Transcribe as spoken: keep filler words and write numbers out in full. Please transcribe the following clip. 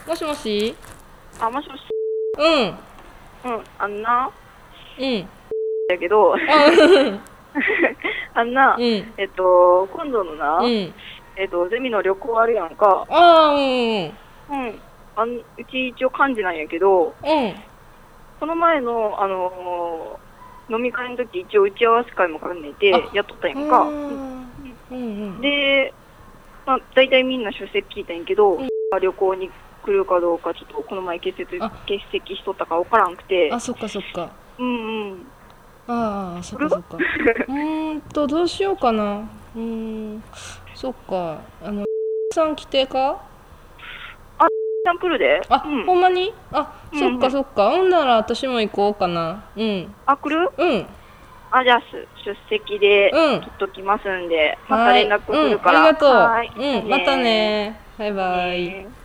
もしもし。 あ、もしもし。 うん。 うん、あんな。 うん。 だけど、 ああんな、 うん。 えっと、今度のな、 うん。 えっと、ゼミの旅行あるやんか。 ああ、うん。 うん。あんうち一応幹事なんやけど、 うん。 この前の、あのー飲み会の時一応打ち合わせ会も兼ねてあ、 やっとったやうーんか。 ん。うんうん。 で、まあ、大体みんな出席聞いたんやけど、 うん旅行に来るかどうかちょっとこの前欠席あ、 欠席しとったか分からんくあ、 て、 そっかそっか。 うんうん。 ああ、そっ来るかそっか。うーんと、どうしようかな。うーん。そっか。あの、さん来てか。 あ、サンプルでうあ、ほん。 んまに。あ、そっうんうん。 かそっか。ほんなら私も行こうかな。うん。 あ、来るうん。 あ、じゃあ、す出席でうん。 切っときますんで、またはい。 連絡うん。 するから。 ありがとはーい。 う。 じゃあうん。またねね。バイー。 バイ。 ねー。